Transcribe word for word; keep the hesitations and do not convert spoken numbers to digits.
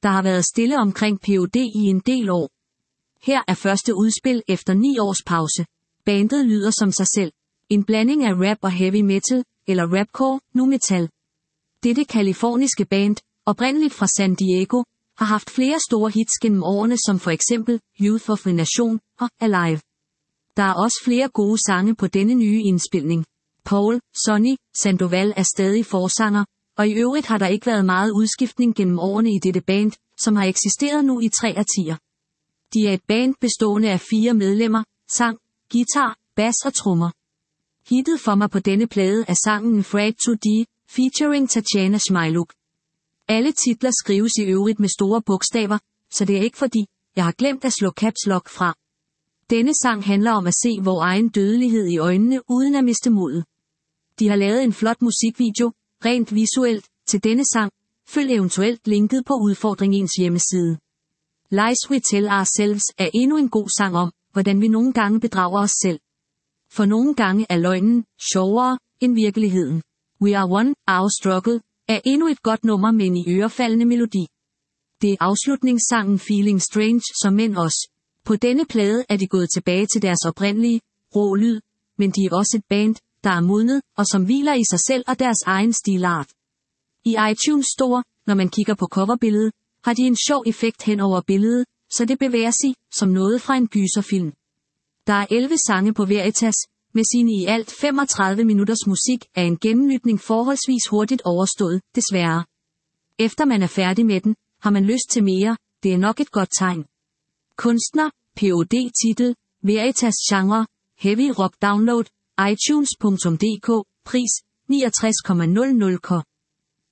Der har været stille omkring P O D i en del år. Her er første udspil efter ni års pause. Bandet lyder som sig selv. En blanding af rap og heavy metal, eller rapcore, nu metal. Dette kaliforniske band, oprindeligt fra San Diego, har haft flere store hits gennem årene som for eksempel Youth of the Nation og Alive. Der er også flere gode sange på denne nye indspilning. Paul, Sonny, Sandoval er stadig forsanger, og i øvrigt har der ikke været meget udskiftning gennem årene i dette band, som har eksisteret nu i tre årtier. De er et band bestående af fire medlemmer, sang, guitar, bas og trommer. Hittet for mig på denne plade er sangen Afraid to Die, featuring Tatjana Smailuk. Alle titler skrives i øvrigt med store bogstaver, så det er ikke fordi, jeg har glemt at slå caps lock fra. Denne sang handler om at se vor egen dødelighed i øjnene uden at miste modet. De har lavet en flot musikvideo, rent visuelt, til denne sang. Følg eventuelt linket på udfordringens hjemmeside. Lies We Tell Ourselves er endnu en god sang om, hvordan vi nogle gange bedrager os selv. For nogle gange er løgnen sjovere end virkeligheden. We Are One, Our Struggle er endnu et godt nummer med en iørefaldende melodi. Det er afslutningssangen Feeling Strange som mænd også. På denne plade er de gået tilbage til deres oprindelige, rå lyd, men de er også et band, der er modnet og som hviler i sig selv og deres egen stilart. I iTunes Store, når man kigger på coverbilledet, har de en sjov effekt hen over billedet, så det bevæger sig som noget fra en gyserfilm. Der er elleve sange på Veritas, med sine i alt femogtredive minutters musik er en gennemlytning forholdsvis hurtigt overstået, desværre. Efter man er færdig med den, har man lyst til mere, det er nok et godt tegn. Kunstner, P O D titel, Veritas genre, Heavy Rock Download, iTunes punktum d k, pris niogtres komma nul nul k.